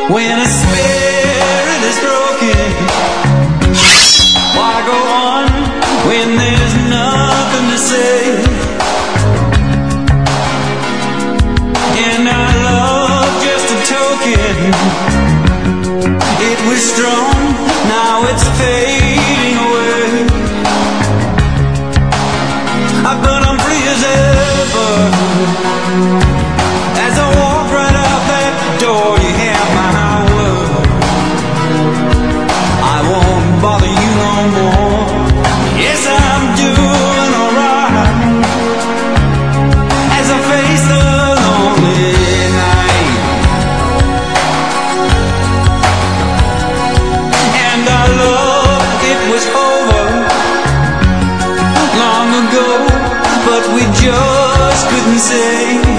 When a spirit is broken, why go on when there's nothing to say? And our love just a token. It was strong, now it's fading away. But I'm free as ever. As I walk right out that door, you have my word. I won't bother you no more. Yes, I'm doing alright as I face the lonely night. And our love, it was over long ago, but we just couldn't say.